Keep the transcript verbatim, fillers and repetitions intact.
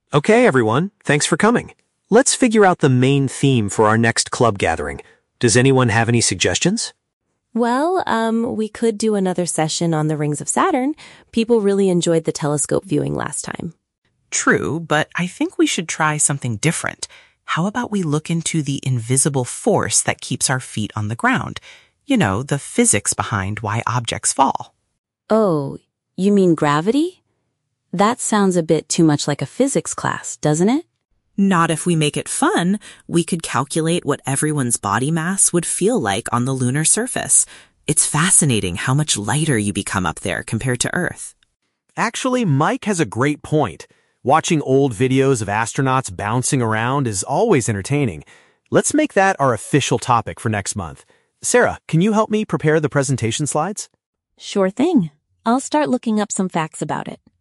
Okay, everyone, thanks for coming. Let's figure out the main theme for our next club gathering. Does anyone have any suggestions? Well, um, we could do another session on the rings of Saturn. People really enjoyed the telescope viewing last time. True, but I think we should try something different. How about we look into the invisible force that keeps our feet on the ground? You know, the physics behind why objects fall. Oh, you mean gravity? That sounds a bit too much like a physics class, doesn't it? Not if we make it fun. We could calculate what everyone's body mass would feel like on the lunar surface. It's fascinating how much lighter you become up there compared to Earth. Actually, Mike has a great point. Watching old videos of astronauts bouncing around is always entertaining. Let's make that our official topic for next month. Sarah, can you help me prepare the presentation slides? Sure thing. I'll start looking up some facts about it.